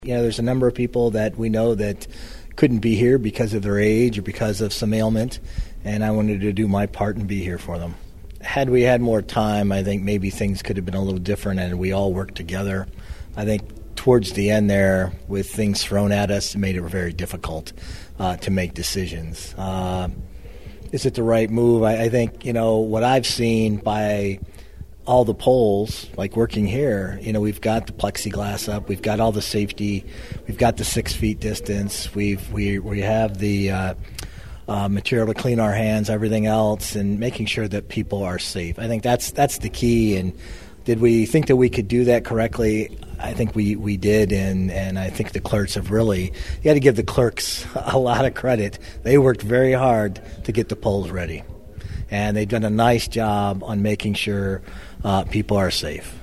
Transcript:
There's a number of people that we know that couldn't be here because of their age or because of some ailment, and I wanted to do my part and be here for them. Had we had more time, I think maybe things could have been a little different, and we all worked together. I think towards the end there, with things thrown at us, it made it very difficult to make decisions. Is it the right move? I think, what I've seen by all the polls, like working here, we've got the plexiglass up, we've got all the safety, we've got the 6 feet distance, we have the material to clean our hands, everything else, and making sure that people are safe. I think that's the key. And did we think that we could do that correctly? I think we did, and I think the clerks have really, you got to give the clerks a lot of credit. They worked very hard to get the polls ready, and they've done a nice job on making sure people are safe.